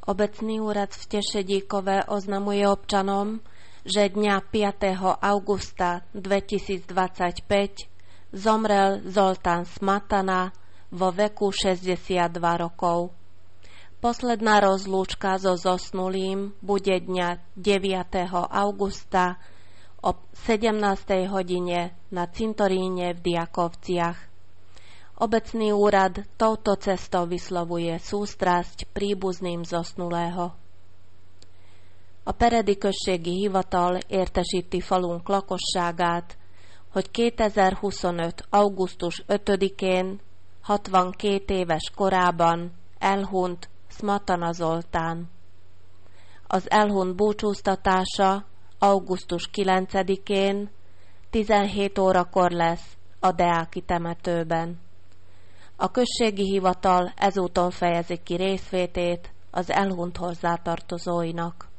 Obecný úrad v Tešedíkove oznamuje občanom, že dňa 5. augusta 2025 zomrel Zoltán Smatana vo veku 62 rokov. Posledná rozlúčka so zosnulým bude dňa 9. augusta o 17. hodine na cintoríne v Diakovciach. Obecný úrad touto cestou vyslovuje sústraszt príbuzným zosnulého. A Peredi községi hivatal értesíti falunk lakosságát, hogy 2025. augusztus 5-én 62 éves korában elhunyt Smatana Zoltán. Az elhunyt búcsúztatása augusztus 9-én 17 órakor lesz a Deáki temetőben. A községi hivatal ezúton fejezi ki részvétét az elhunyt hozzátartozóinak.